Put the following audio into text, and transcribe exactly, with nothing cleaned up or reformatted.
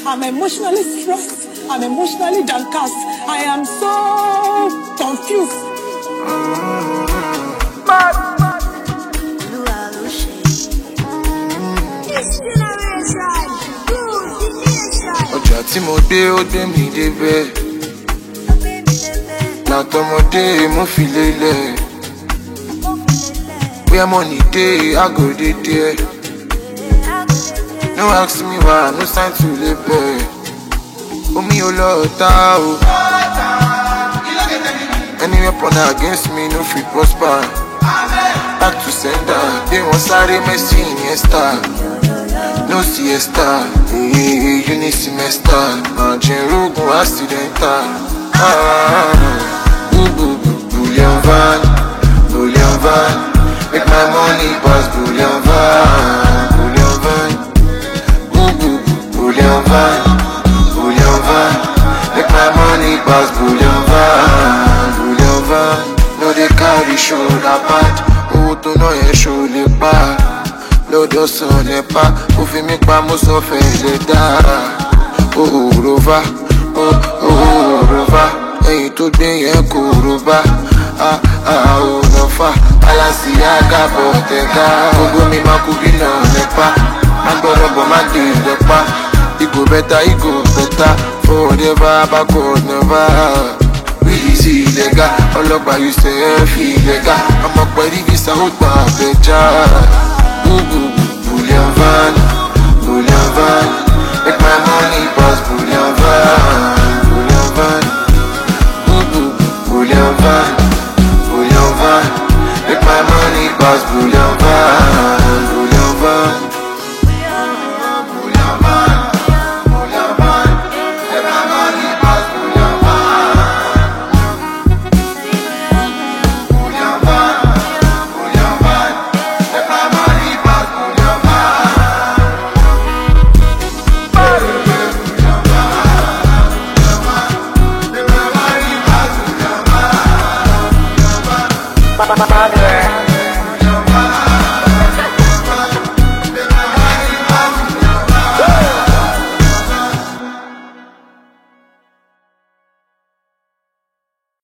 I'm emotionally stressed. I'm emotionally downcast. I am so confused. Ọjà tí mo dé ó dé mi débẹ̀, látọmọdé mo fi lélẹ̀. Where money dey, I go dey there. No ask me why, no sign to labor. Omi ò lọ ta o. Any weapon against me no fit prosper. Back to sender, they want sáré Messi Iniesta. No siesta, hey, you need semester. Margin rogun accidental. Ah, boo boo boo, bullion van, bullion van. Make my money pass bullion van, bullion van. Boo boo boo, bullion van, bullion van. Make my money pass bullion van, bullion van. No they carry shoulder pad, owó tó ná yẹn show lè pa. Lọ́dọ̀ sàn lẹ́pa, ó fi mí pa mo sọ fẹ́ lè dá. Oh rova, oh oh rova, ẹ̀yìn tó gbé yẹn kò rova. Ah ah oh nọfa, Balenciaga Bottega. Gbogbo mi máa kú bí náà lẹ́pa, agbọ́dọ̀ bọ̀ má dé lẹ́pa. Igo bẹ́ta, igo bẹ́ta, forever backward never. Really see illegal, ọlọ́pàá you say ẹ fi illegal. Ọmọ pẹ̀lú visa ó gbà bẹ́jà. Bullion van.